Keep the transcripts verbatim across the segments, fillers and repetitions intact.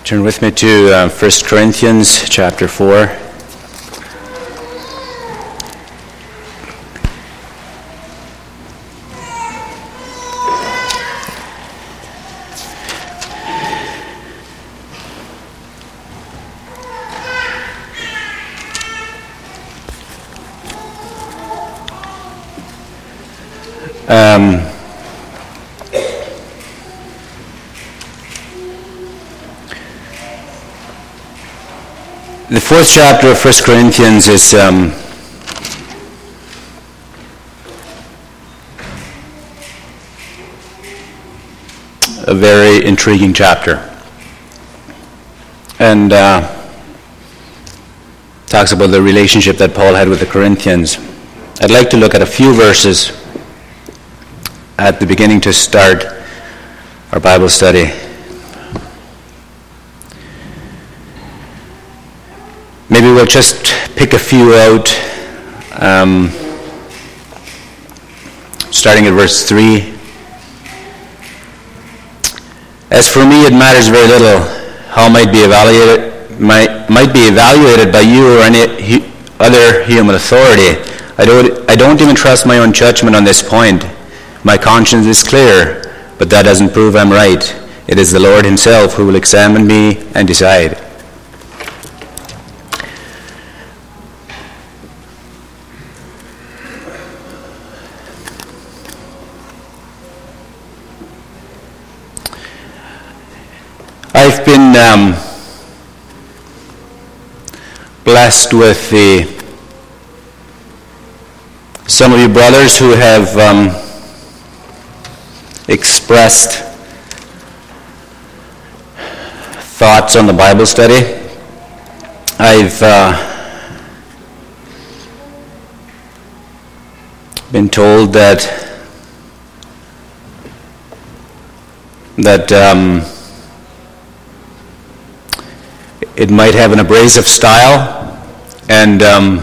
Turn with me to uh, First Corinthians chapter four. Um, the fourth chapter of First Corinthians is um, a very intriguing chapter, and uh, talks about the relationship that Paul had with the Corinthians. I'd like to look at a few verses at the beginning to start our Bible study. Maybe we'll just pick a few out, um, starting at verse three. As for me, it matters very little how might be evaluated might might be evaluated by you or any hu- other human authority. I don't I don't even trust my own judgment on this point. My conscience is clear, but that doesn't prove I'm right. It is the Lord himself who will examine me and decide. I've been um, blessed with the some of you brothers who have um, expressed thoughts on the Bible study. I've uh, been told that that um, it might have an abrasive style, and um,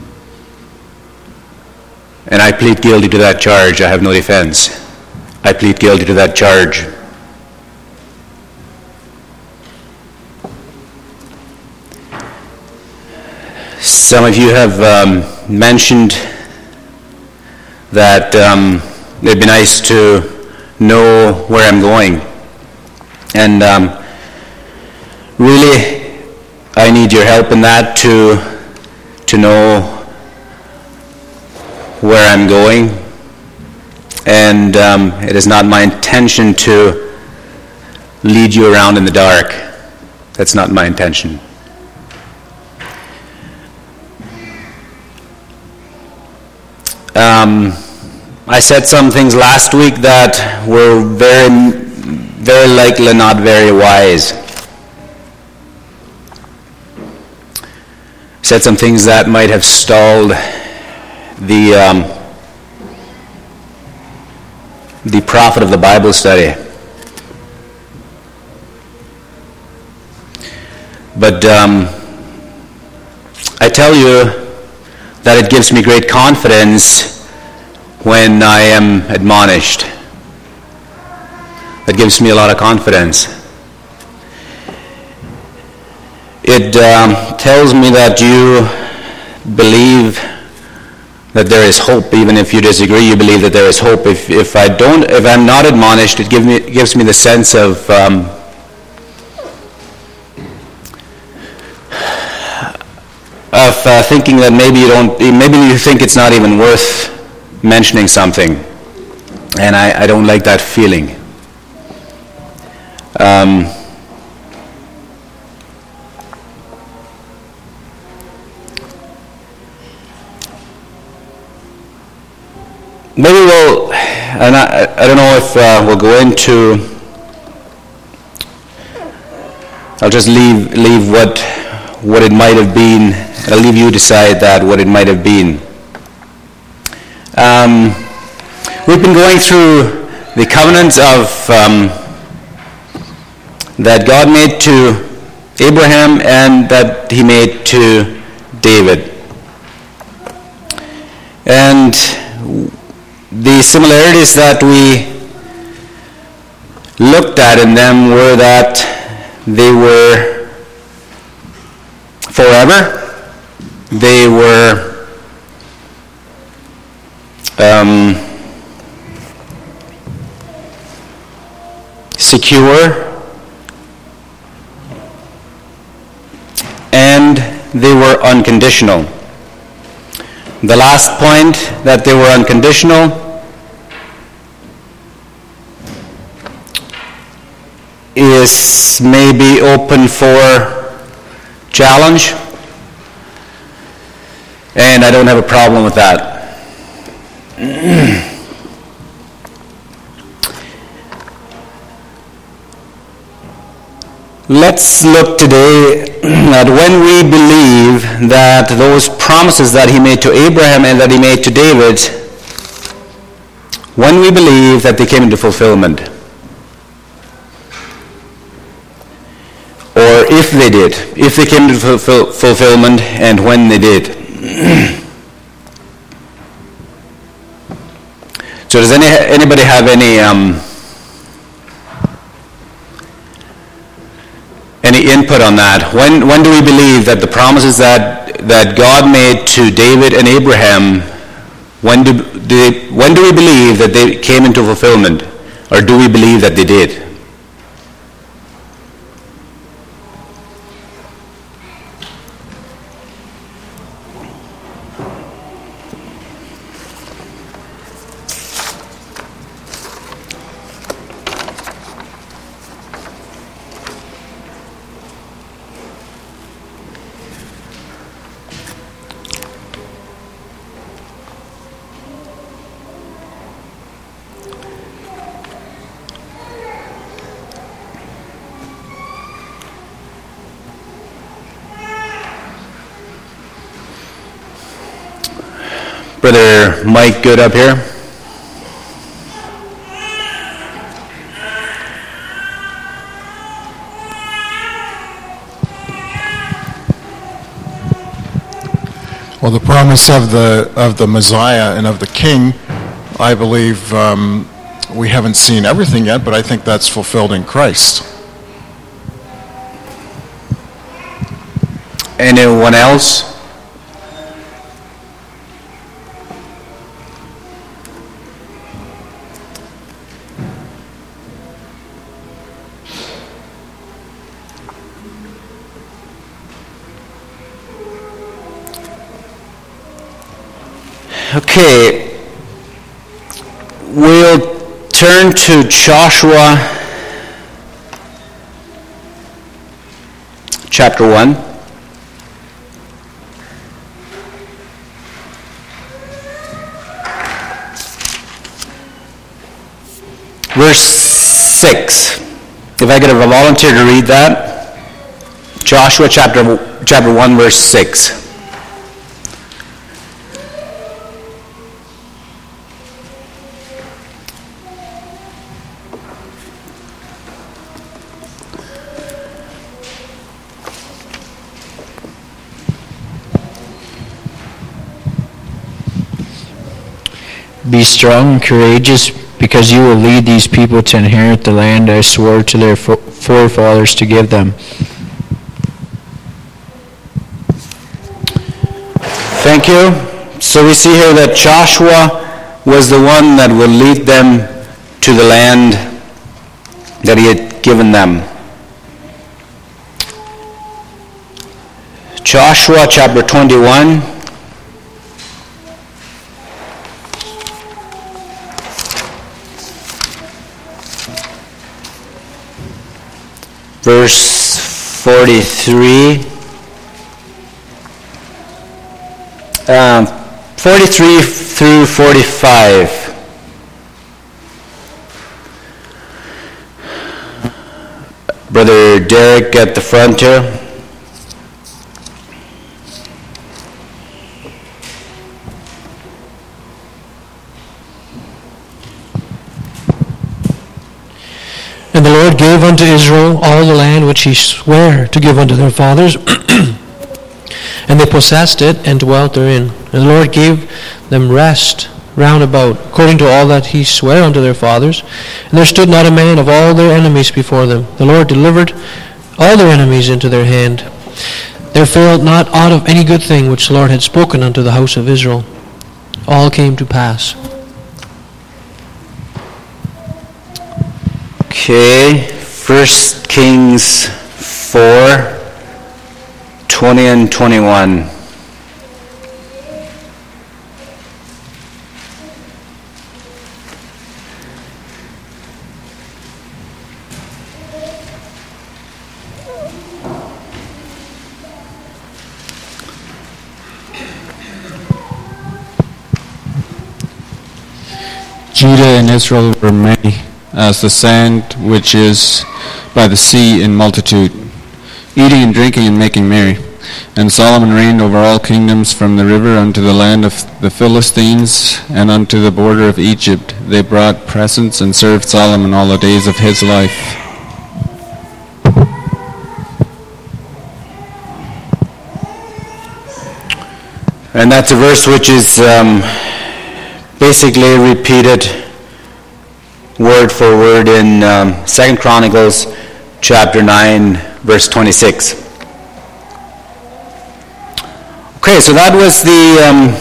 and I plead guilty to that charge. I have no defense. I plead guilty to that charge. Some of you have um, mentioned that um, it'd be nice to know where I'm going. And um, really, I need your help in that to, to know where I'm going. And um, it is not my intention to lead you around in the dark. That's not my intention. Um, I said some things last week that were very, very likely not very wise. Said some things that might have stalled the um, the profit of the Bible study. But um, I tell you that it gives me great confidence when I am admonished. It gives me a lot of confidence. It um, tells me that you believe that there is hope. Even if you disagree, you believe that there is hope. If if I don't, if I'm not admonished, it gives me it gives me the sense of um, of uh, thinking that maybe you don't, maybe you think it's not even worth mentioning something, and I, I don't like that feeling. Um, Maybe we'll, and I, I don't know if uh, we'll go into, I'll just leave leave what what it might have been. I'll leave you decide that, what it might have been. Um, we've been going through the covenants of um, that God made to Abraham and that he made to David. And the similarities that we looked at in them were that they were forever. They were um, secure, and they were unconditional. The last point, that they were unconditional, is maybe open for challenge, and I don't have a problem with that. Let's look today at when we believe that those promises that he made to Abraham and that he made to David, when we believe that they came into fulfillment. Or if they did, if they came to fulfill, fulfillment, and when they did. So does any, anybody have any um, any input on that? When when do we believe that the promises that that God made to David and Abraham, when do, do they, when do we believe that they came into fulfillment, or do we believe that they did? Brother Mike, good up here. Well, the promise of the of the Messiah and of the King, I believe um, we haven't seen everything yet, but I think that's fulfilled in Christ. Anyone else? Okay, we'll turn to Joshua chapter one. Verse six. If I could have a volunteer to read that. Joshua chapter chapter one, verse six. Be strong and courageous, because you will lead these people to inherit the land I swore to their forefathers to give them. Thank you. So we see here that Joshua was the one that will lead them to the land that he had given them. Joshua chapter twenty-one. Verse forty-three, um, forty-three through forty-five. Brother Derek at the front here. And the Lord gave unto Israel all the land which he sware to give unto their fathers, and they possessed it and dwelt therein. And the Lord gave them rest round about, according to all that he sware unto their fathers. And there stood not a man of all their enemies before them. The Lord delivered all their enemies into their hand. There failed not aught of any good thing which the Lord had spoken unto the house of Israel. All came to pass. Okay, First Kings four, twenty and twenty-one. Judah and Israel were many, as the sand which is by the sea in multitude, eating and drinking and making merry. And Solomon reigned over all kingdoms from the river unto the land of the Philistines and unto the border of Egypt. They brought presents and served Solomon all the days of his life. And that's a verse which is um, basically repeated word for word in um, Second Chronicles chapter nine, verse twenty-six. Okay, so that was the um,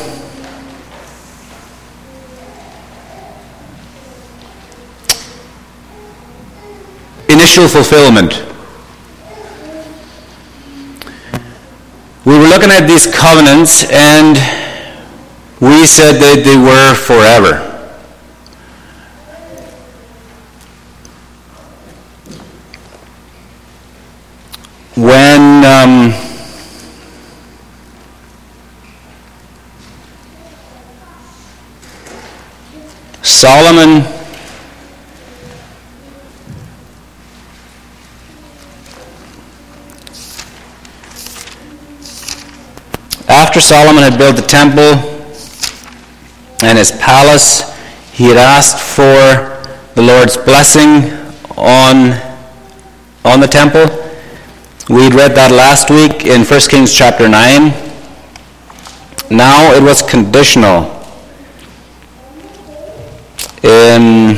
initial fulfillment. We were looking at these covenants, and we said that they were forever. When um, Solomon after Solomon had built the temple and his palace, he had asked for the Lord's blessing on, on the temple. We had read that last week in First Kings chapter nine. Now it was conditional. In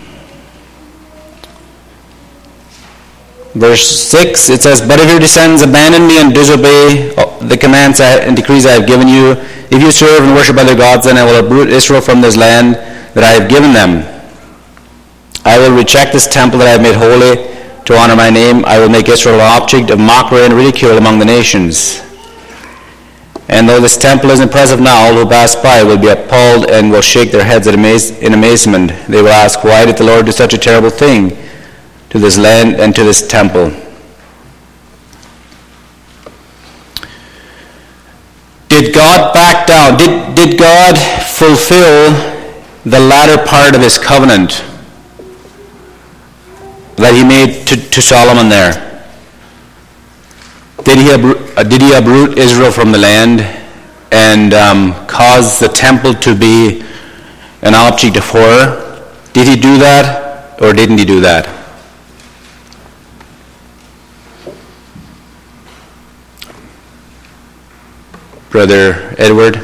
verse six, it says, "But if your descendants abandon me and disobey the commands and decrees I have given you, if you serve and worship other gods, then I will uproot Israel from this land that I have given them. I will reject this temple that I have made holy to honor my name. I will make Israel an object of mockery and ridicule among the nations. And though this temple is impressive now, all who pass by will be appalled and will shake their heads in amazement. They will ask, why did the Lord do such a terrible thing to this land and to this temple?" Did God back down? Did, did God fulfill the latter part of his covenant that he made to, to Solomon there? Did he, uproot, uh, did he uproot Israel from the land and um, cause the temple to be an object of horror? Did he do that, or didn't he do that? Brother Edward?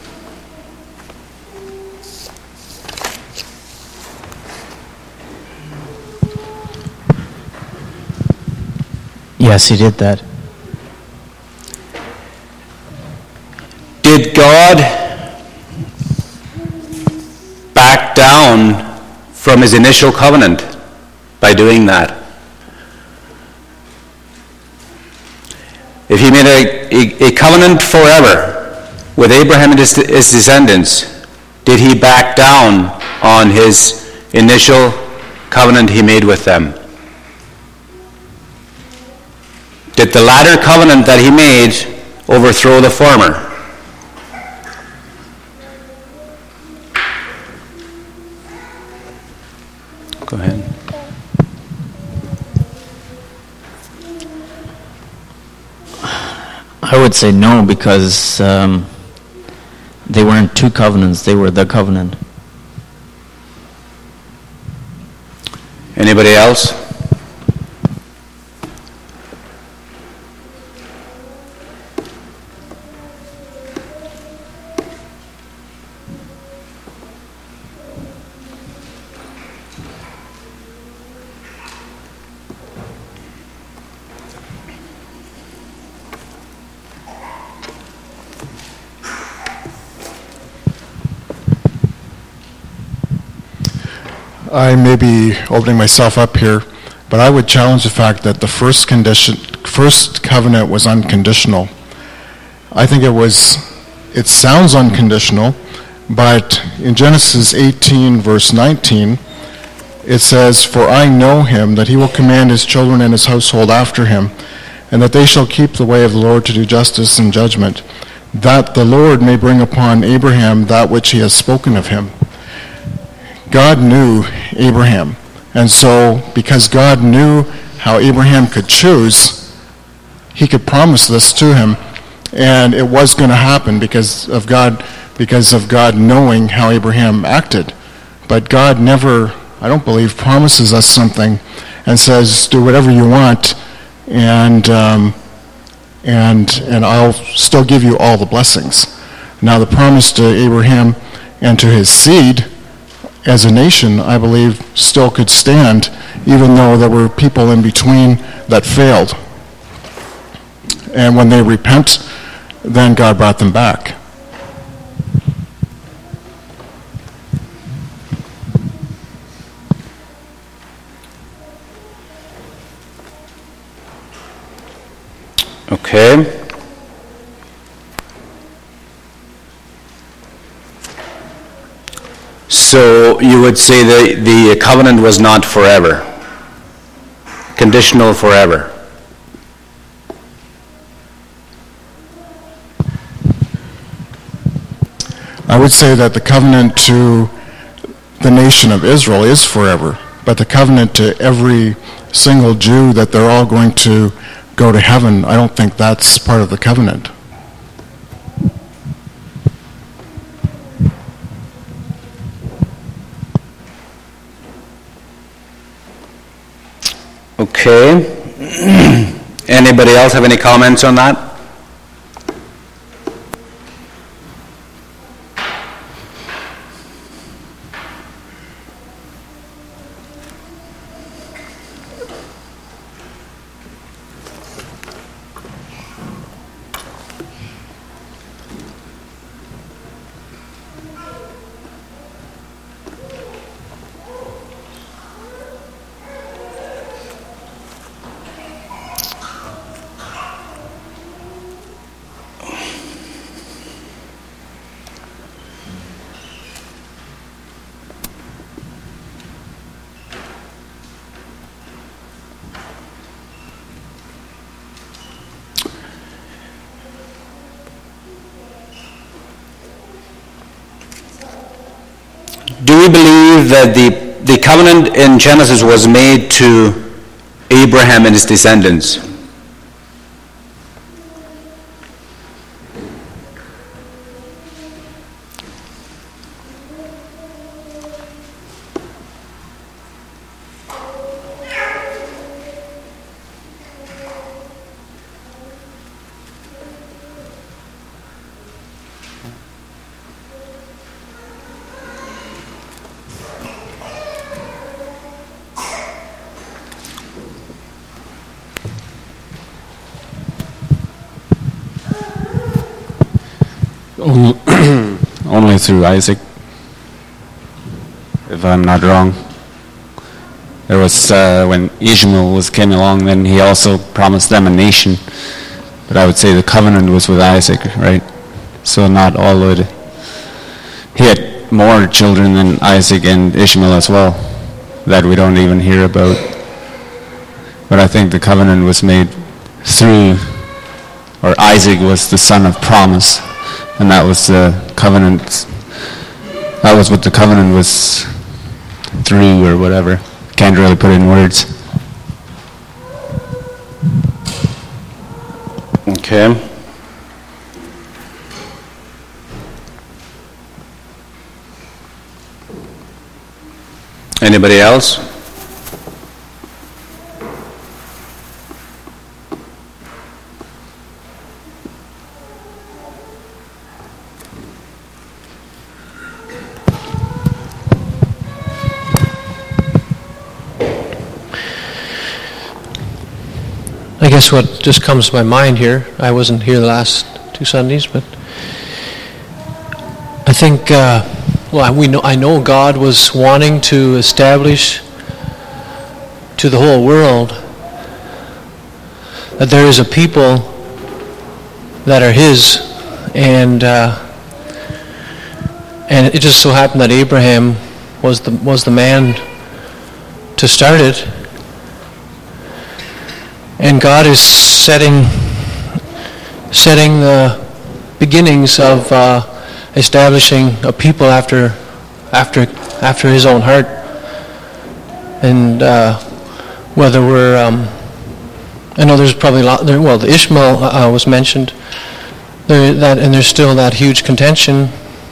Yes, he did that. Did God back down from his initial covenant by doing that? If he made a, a, a covenant forever with Abraham and his, his descendants, did he back down on his initial covenant he made with them? Did the latter covenant that he made overthrow the former? Go ahead. I would say no, because um, they weren't two covenants, they were the covenant. Anybody else? I may be opening myself up here, but I would challenge the fact that the first condition, first covenant was unconditional. I think it was, it sounds unconditional, but in Genesis eighteen, verse nineteen, it says, "For I know him, that he will command his children and his household after him, and that they shall keep the way of the Lord to do justice and judgment, that the Lord may bring upon Abraham that which he has spoken of him." God knew Abraham, and so because God knew how Abraham could choose, he could promise this to him, and it was going to happen because of God, because of God knowing how Abraham acted. But God never, I don't believe, promises us something and says, "Do whatever you want, and um, and and I'll still give you all the blessings." Now, the promise to Abraham and to his seed as a nation, I believe, still could stand, even though there were people in between that failed. And when they repent, then God brought them back. Okay. So you would say that the covenant was not forever, conditional forever. I would say that the covenant to the nation of Israel is forever, but the covenant to every single Jew that they're all going to go to heaven, I don't think that's part of the covenant. Okay. Anybody else have any comments on that? Do we believe that the, the covenant in Genesis was made to Abraham and his descendants? Only through Isaac, if I'm not wrong. There was, uh, when Ishmael was came along, then he also promised them a nation. But I would say the covenant was with Isaac, right? So not all would. He had more children than Isaac and Ishmael as well, that we don't even hear about. But I think the covenant was made through, or Isaac was the son of promise. And that was the covenant, that was what the covenant was through or whatever. Can't really put it in words. Okay. Anybody else? I guess what just comes to my mind here, I wasn't here the last two Sundays, but I think uh, well, we know, I know God was wanting to establish to the whole world that there is a people that are His, and uh, and it just so happened that Abraham was the was the man to start it, and God is setting setting the beginnings of uh, establishing a people after after after His own heart, and uh, whether we're um, I know there's probably a lot there. Well, the Ishmael uh, was mentioned there, that, and there's still that huge contention.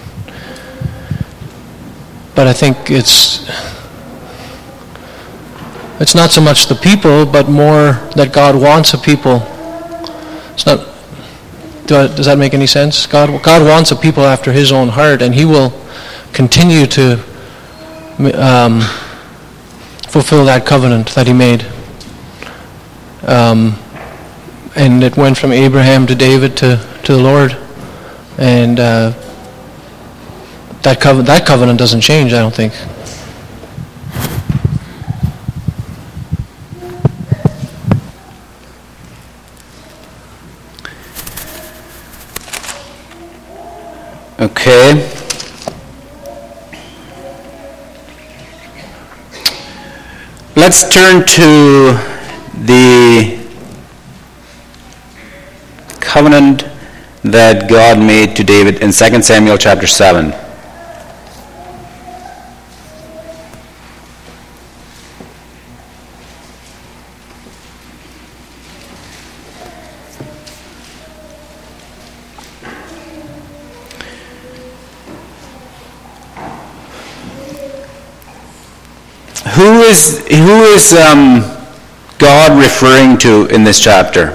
But I think it's it's not so much the people, but more that God wants a people. It's not. Do I, does that make any sense? God, God wants a people after His own heart, and He will continue to um, fulfill that covenant that He made. Um, and it went from Abraham to David to, to the Lord, and uh, that covenant that covenant doesn't change, I don't think. Okay. Let's turn to the covenant that God made to David in Second Samuel chapter seven. Who is who is um, God referring to in this chapter?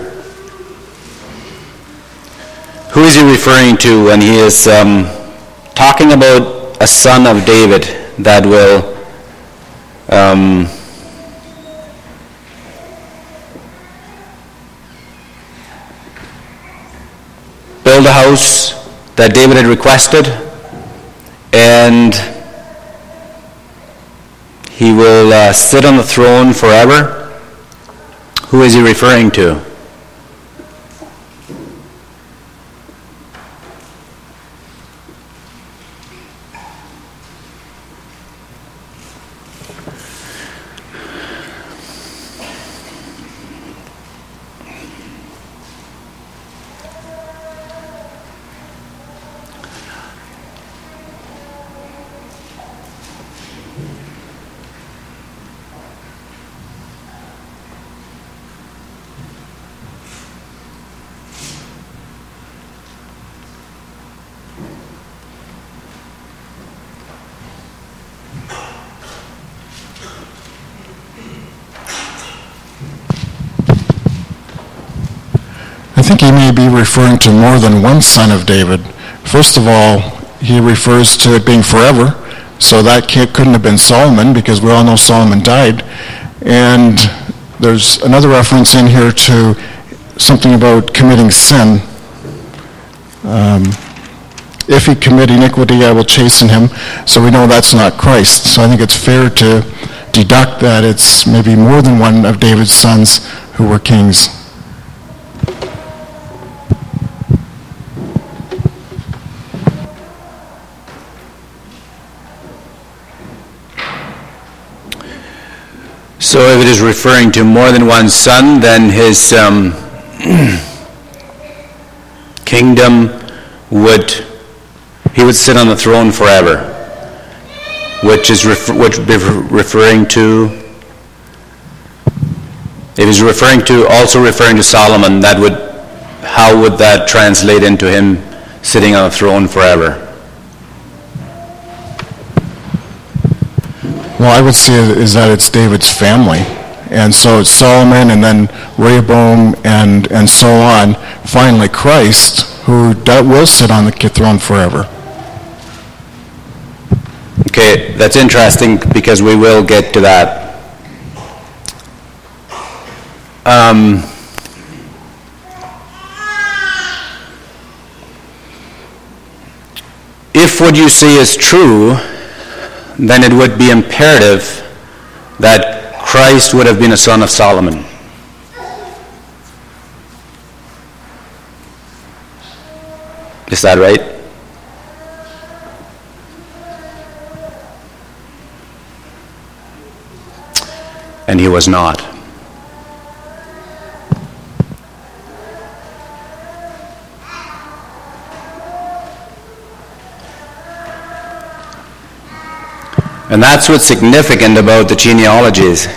Who is He referring to when He is um, talking about a son of David that will um, build a house that David had requested, and He will uh, sit on the throne forever? Who is He referring to? I think he may be referring to more than one son of David. First of all, he refers to it being forever, so that can't, couldn't have been Solomon, because we all know Solomon died. And there's another reference in here to something about committing sin. Um, if he commit iniquity, I will chasten him. So we know that's not Christ. So I think it's fair to deduct that it's maybe more than one of David's sons who were kings. So if it is referring to more than one son, then his um, kingdom would, he would sit on the throne forever, which is refer, which would be referring to, it is referring to, also referring to Solomon. That would, how would that translate into him sitting on a throne forever? Well, I would say is that it's David's family. And so it's Solomon and then Rehoboam and, and so on. Finally, Christ, who that will sit on the throne forever. Okay, that's interesting because we will get to that. Um, if what you say is true, then it would be imperative that Christ would have been a son of Solomon. Is that right? And he was not. And that's what's significant about the genealogies.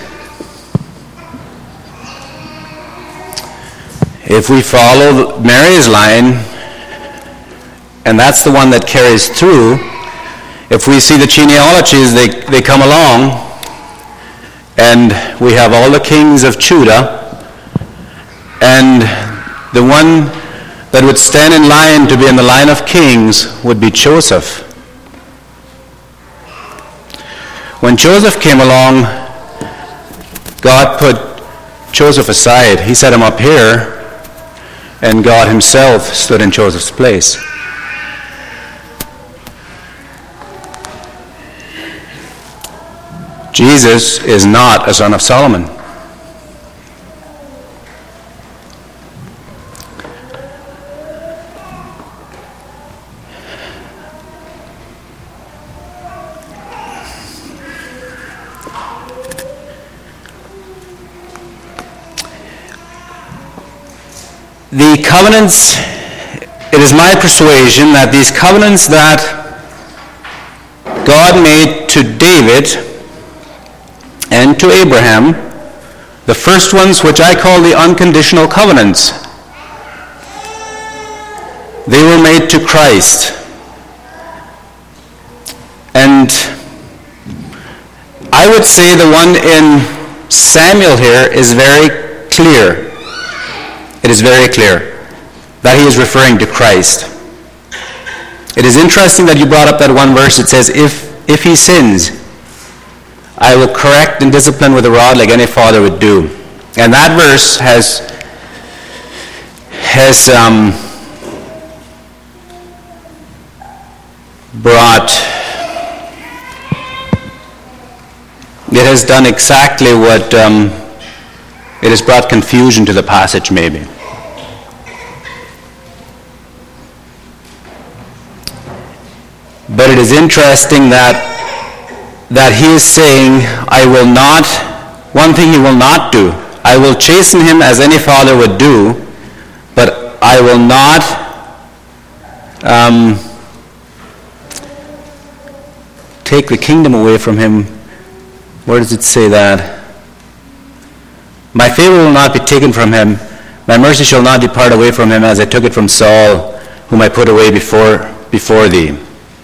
If we follow Mary's line, and that's the one that carries through, if we see the genealogies, they, they come along, and we have all the kings of Judah, and the one that would stand in line to be in the line of kings would be Joseph. When Joseph came along, God put Joseph aside. He set him up here, and God himself stood in Joseph's place. Jesus is not a son of Solomon. The covenants, it is my persuasion that these covenants that God made to David and to Abraham, the first ones, which I call the unconditional covenants, they were made to Christ. And I would say the one in Samuel here is very clear. It is very clear that he is referring to Christ. It is interesting that you brought up that one verse. It says, if, if he sins, I will correct and discipline with a rod like any father would do. And that verse has, has um, brought, it has done exactly what, um, it has brought confusion to the passage maybe. But it is interesting that that he is saying, I will not, one thing he will not do, I will chasten him as any father would do, but I will not um, take the kingdom away from him. Where does it say that? My favor will not be taken from him, my mercy shall not depart away from him, as I took it from Saul, whom I put away before before thee.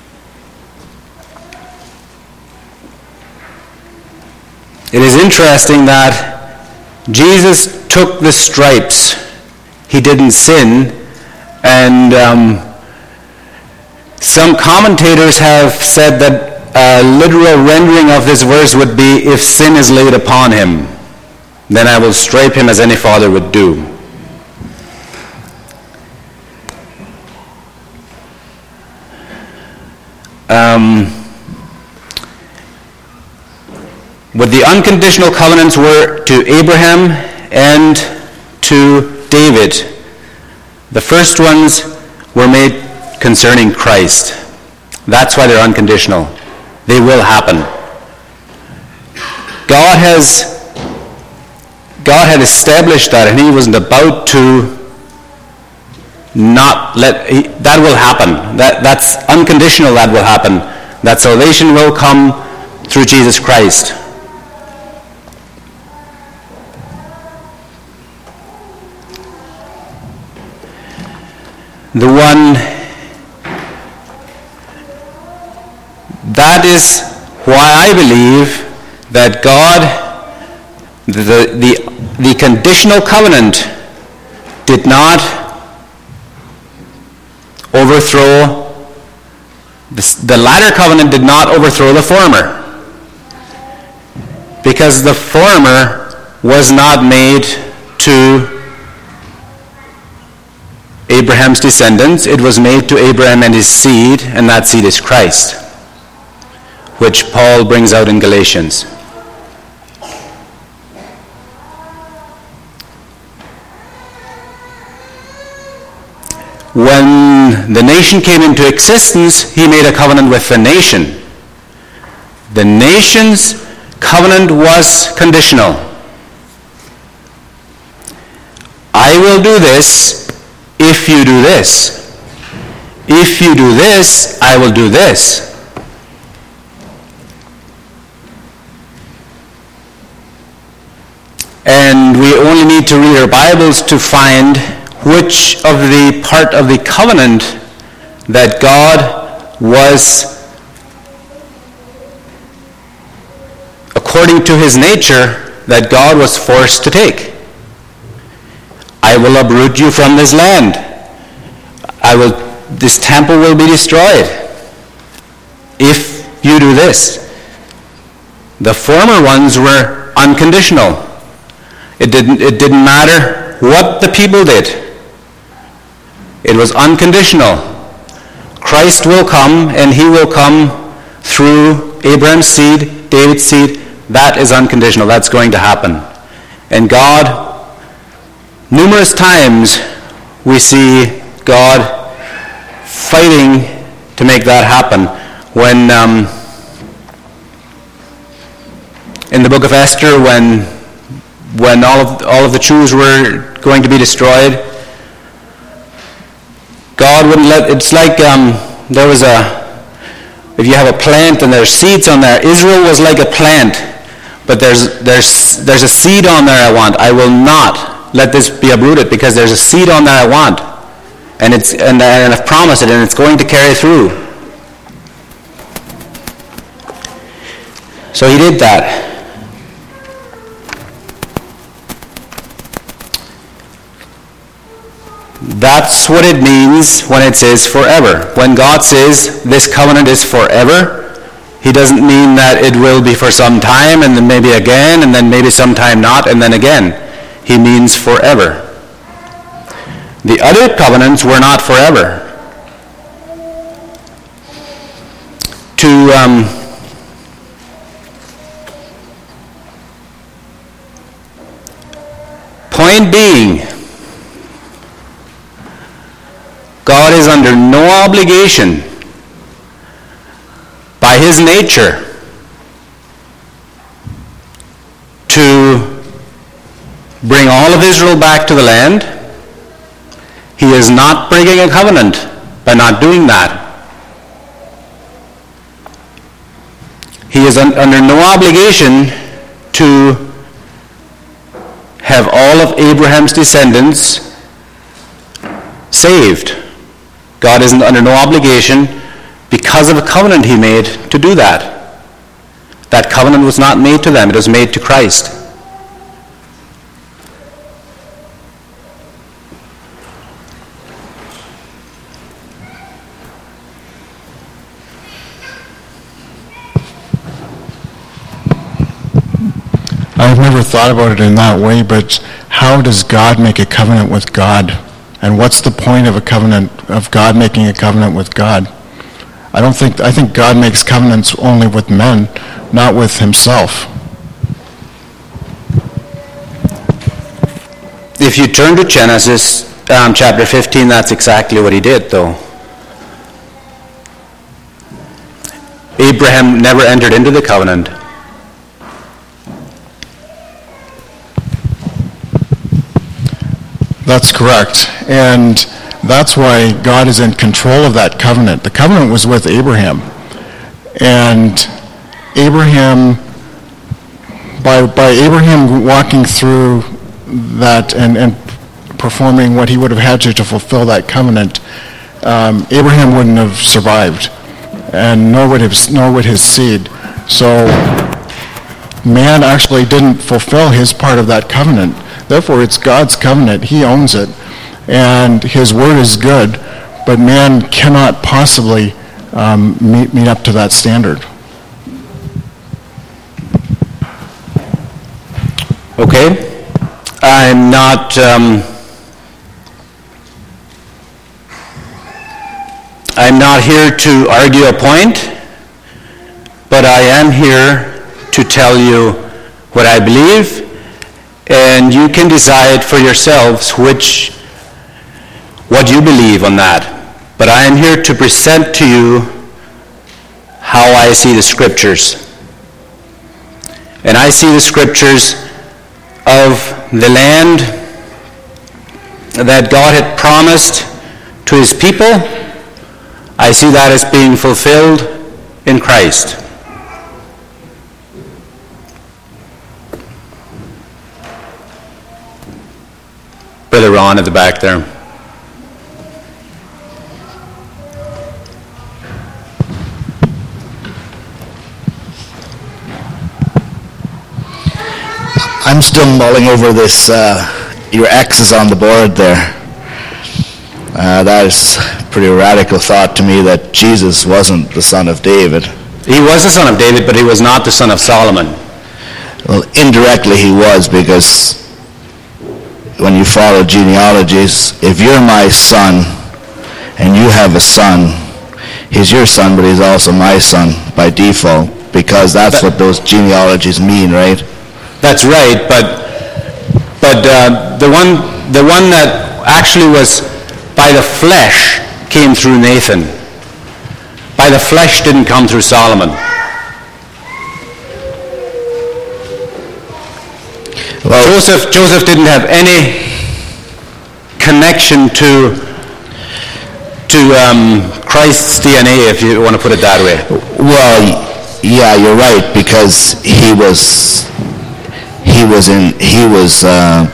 It is interesting that Jesus took the stripes. He didn't sin. And um, some commentators have said that a literal rendering of this verse would be, if sin is laid upon him, then I will stripe him as any father would do. Um, what the unconditional covenants were to Abraham and to David, the first ones were made concerning Christ. That's why they're unconditional. They will happen. God has God had established that, and he wasn't about to not let, he, that will happen. That, that's unconditional, that will happen. That salvation will come through Jesus Christ. The one, that is why I believe that God, the, the, the conditional covenant did not overthrow, the, the latter covenant did not overthrow the former, because the former was not made to Abraham's descendants. It was made to Abraham and his seed, and that seed is Christ, which Paul brings out in Galatians. When the nation came into existence, he made a covenant with the nation. The nation's covenant was conditional. I will do this if you do this. If you do this, I will do this. And we only need to read our Bibles to find which of the part of the covenant that God was, according to his nature, that God was forced to take. I will uproot you from this land. I will, this temple will be destroyed if you do this. The former ones were unconditional. It didn't, it didn't matter what the people did. It was unconditional. Christ will come, and he will come through Abraham's seed, David's seed. That is unconditional. That's going to happen. And God, numerous times we see God fighting to make that happen. When um, in the book of Esther, when when all of all of the Jews were going to be destroyed, God wouldn't let. It's like um, there was a. If you have a plant and there's seeds on there, Israel was like a plant, but there's there's there's a seed on there I want. I will not let this be uprooted because there's a seed on there I want, and it's and, and I've promised it, and it's going to carry through. So he did that. That's what it means when it says forever. When God says this covenant is forever, he doesn't mean that it will be for some time and then maybe again and then maybe sometime not and then again. He means forever. The other covenants were not forever. To um, point being, God is under no obligation by his nature to bring all of Israel back to the land. He is not breaking a covenant by not doing that. He is un- under no obligation to have all of Abraham's descendants saved. God isn't under no obligation because of a covenant he made to do that. That covenant was not made to them, it was made to Christ. I've never thought about it in that way, but how does God make a covenant with God? And what's the point of a covenant, of God making a covenant with God? I don't think, I think God makes covenants only with men, not with himself. If you turn to Genesis um, chapter fifteen, that's exactly what he did, though. Abraham never entered into the covenant. That's correct. And that's why God is in control of that covenant. The covenant was with Abraham. And Abraham, by by Abraham walking through that and, and performing what he would have had to to fulfill that covenant, um, Abraham wouldn't have survived, and nor would his, nor would his seed. So man actually didn't fulfill his part of that covenant. Therefore, it's God's covenant. He owns it. And his word is good, but man cannot possibly um, meet, meet up to that standard. Okay. I'm not... Um, I'm not here to argue a point, but I am here to tell you what I believe, and you can decide for yourselves which, what you believe on that. But I am here to present to you how I see the Scriptures. And I see the Scriptures of the land that God had promised to his people. I see that as being fulfilled in Christ. Brother Ron at the back there. I'm still mulling over this, uh, your X's on the board there. Uh, that is a pretty radical thought to me that Jesus wasn't the son of David. He was the son of David, but he was not the son of Solomon. Well, indirectly he was, because when you follow genealogies, if you're my son and you have a son, he's your son, but he's also my son by default, because that's what those genealogies mean, right? That's right, but but uh, the one the one that actually was by the flesh came through Nathan. By the flesh didn't come through Solomon. Well, Joseph Joseph didn't have any connection to to um, Christ's D N A, if you want to put it that way. Well, yeah, you're right, because he was he was in he was uh,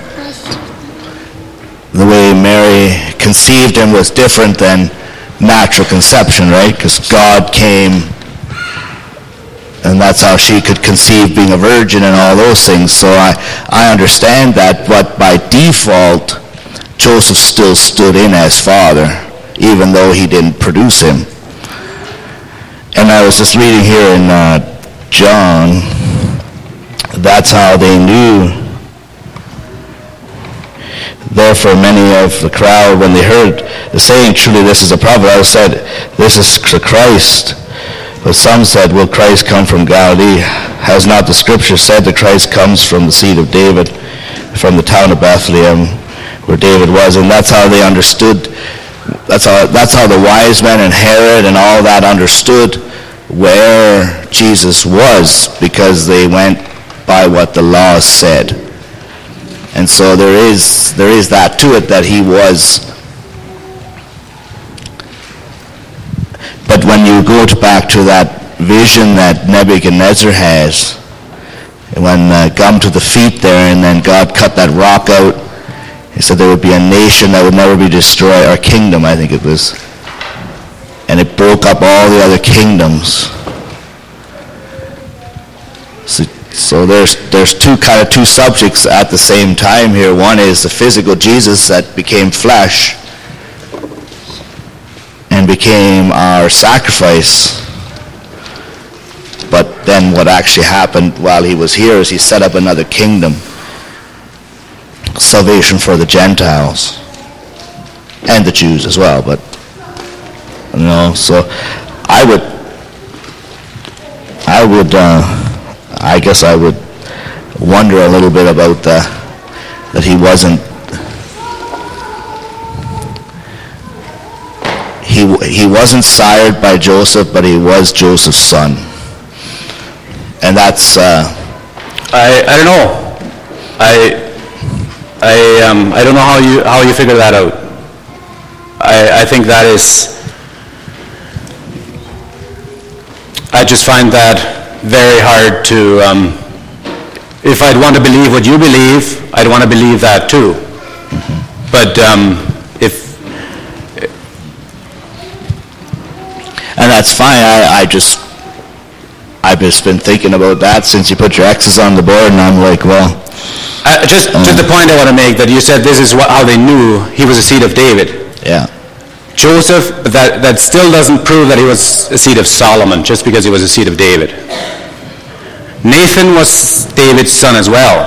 the way Mary conceived him was different than natural conception, right? Because God came, and that's how she could conceive, being a virgin and all those things. So I, I understand that, but by default, Joseph still stood in as father, even though he didn't produce him. And I was just reading here in uh, John, that's how they knew. Therefore many of the crowd, when they heard the saying, truly this is a prophet, I said, this is Christ. But some said, will Christ come from Galilee? Has not the Scripture said that Christ comes from the seed of David, from the town of Bethlehem, where David was? And that's how they understood, that's how, that's how the wise men and Herod and all that understood where Jesus was, because they went by what the law said. And so there is there is that to it, that he was. But when you go to back to that vision that Nebuchadnezzar has, when uh, come to the feet there, and then God cut that rock out, he said there would be a nation that would never be destroyed, or kingdom, I think it was. And it broke up all the other kingdoms. So, so there's there's two kind of two subjects at the same time here. One is the physical Jesus that became flesh and became our sacrifice. But then what actually happened while he was here is he set up another kingdom, salvation for the Gentiles and the Jews as well. But you know, so I would, I would, uh, I guess I would wonder a little bit about the, that he wasn't. He he wasn't sired by Joseph, but he was Joseph's son, and that's. Uh, I I don't know. I I um I don't know how you how you figure that out. I I think that is. I just find that very hard to. Um, if I'd want to believe what you believe, I'd want to believe that too. Mm-hmm. But um, if. And that's fine. I, I just, I've just been thinking about that since you put your X's on the board, and I'm like, well. Uh, just, um, just the point I want to make, that you said this is what, how they knew he was a seed of David. Yeah. Joseph, that, that still doesn't prove that he was a seed of Solomon, just because he was a seed of David. Nathan was David's son as well.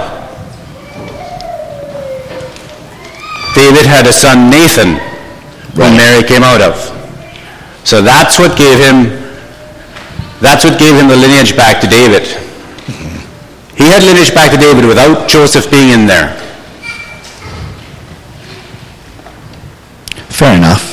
David had a son, Nathan, when Mary came out of. So that's what gave him, that's what gave him the lineage back to David. He had lineage back to David without Joseph being in there. Fair enough.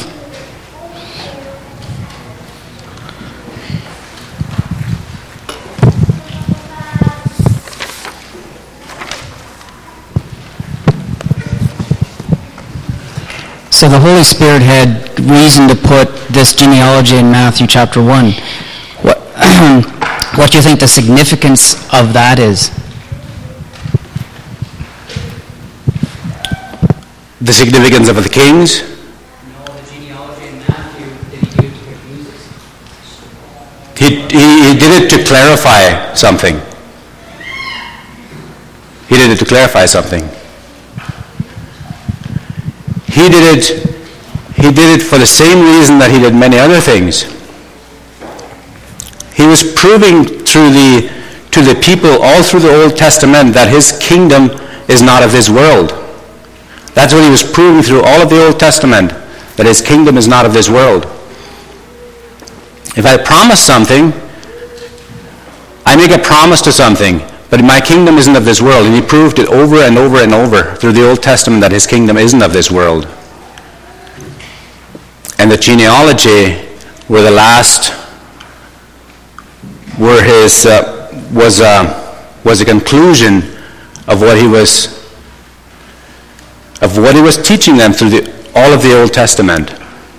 So the Holy Spirit had reason to put this genealogy in Matthew chapter one. What, what do you think the significance of that is? The significance of the kings? No, the genealogy in Matthew, did he use to confuse us? He, he, he did it to clarify something. He did it to clarify something. He did it, he did it for the same reason that he did many other things. He was proving through the, to the people all through the Old Testament that his kingdom is not of this world. That's what he was proving through all of the Old Testament, that his kingdom is not of this world. If I promise something, I make a promise to something, but my kingdom isn't of this world. And he proved it over and over and over through the Old Testament that his kingdom isn't of this world. And the genealogy were the last, were his, uh, was, uh, was a conclusion of what he was, of what he was teaching them through the, all of the Old Testament.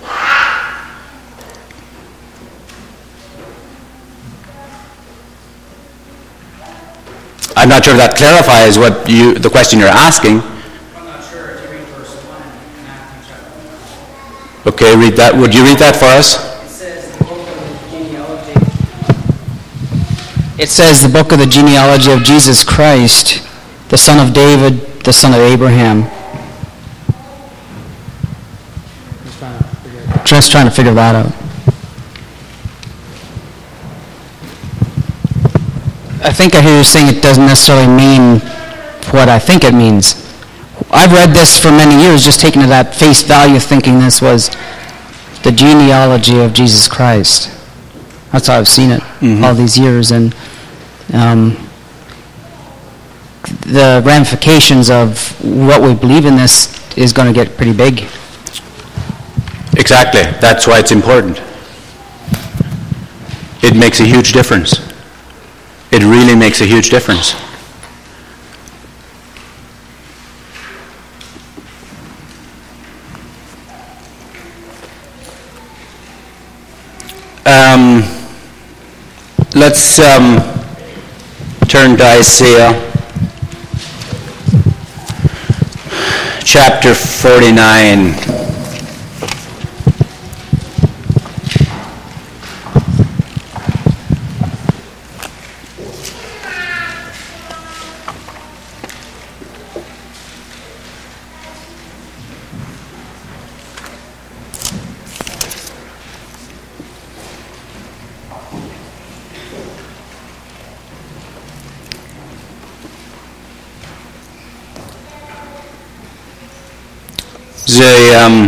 I'm not sure if that clarifies what you, the question you're asking. I'm not sure. To read verse one in Matthew chapter one. Okay, read that. Would you read that for us? It says the book of the genealogy. It says the book of the genealogy of Jesus Christ, the son of David, the son of Abraham. Just trying to figure that out. I think I hear you saying it doesn't necessarily mean what I think it means. I've read this for many years, just taking it at face value, thinking this was the genealogy of Jesus Christ. That's how I've seen it mm-hmm. all these years. And um, the ramifications of what we believe in this is going to get pretty big. Exactly. That's why it's important. It makes a huge difference. It really makes a huge difference. Um, let's um, turn to Isaiah chapter forty-nine. The, um,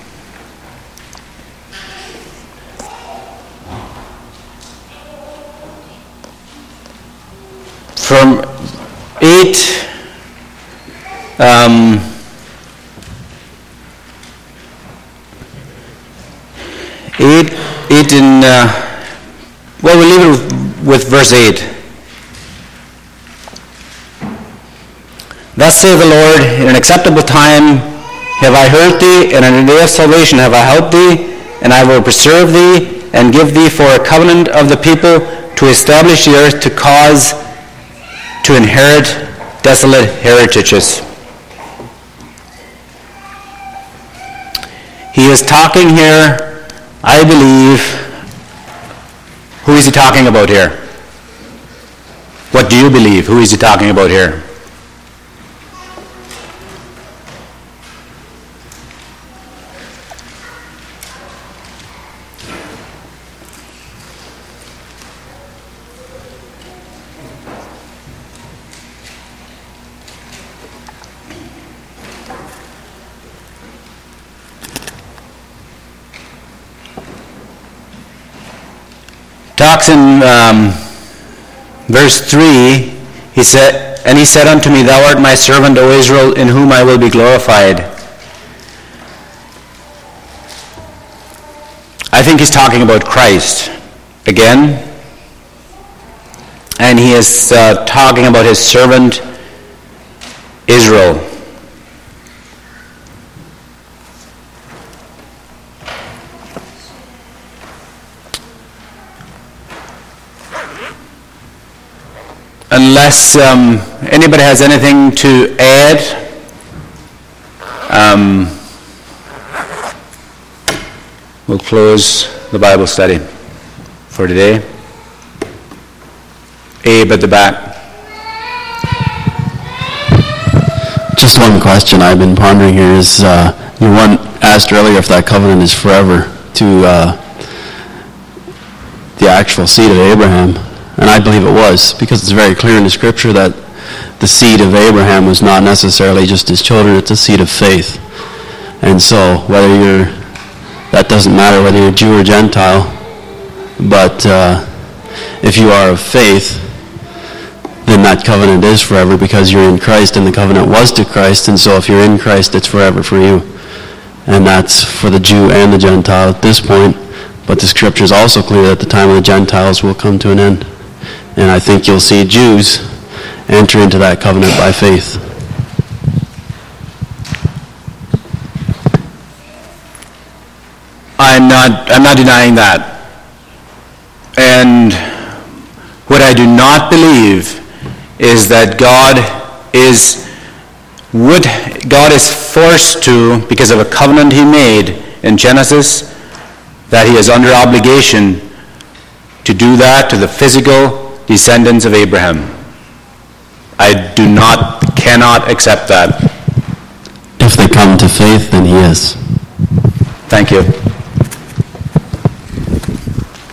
from eight, um, eight, eight in, uh, well, we'll leave it with, with verse eight. Thus saith the Lord, in an acceptable time have I heard thee, and in a day of salvation have I helped thee, and I will preserve thee, and give thee for a covenant of the people, to establish the earth, to cause to inherit desolate heritages. He is talking here, I believe, who is he talking about here? What do you believe? Who is he talking about here? talks in um, verse three, he said, "And he said unto me, Thou art my servant, O Israel, in whom I will be glorified." I think he's talking about Christ again. And he is uh, talking about his servant Israel. Unless um, anybody has anything to add, um, we'll close the Bible study for today. Abe at the back. Just one question I've been pondering here is, uh, you one asked earlier if that covenant is forever to uh, the actual seed of Abraham, and I believe it was, because it's very clear in the scripture that the seed of Abraham was not necessarily just his children, it's a seed of faith. And so whether you're, that doesn't matter whether you're Jew or Gentile, but uh, if you are of faith, then that covenant is forever because you're in Christ, and the covenant was to Christ, and so if you're in Christ, it's forever for you. And that's for the Jew and the Gentile at this point, but the scripture is also clear that the time of the Gentiles will come to an end. And I think you'll see Jews enter into that covenant by faith. I'm not, I'm not denying that. And what I do not believe is that God is would God is forced to, because of a covenant he made in Genesis, that he is under obligation to do that to the physical descendants of Abraham. I do not, cannot accept that. If they come to faith, then he is. Thank you.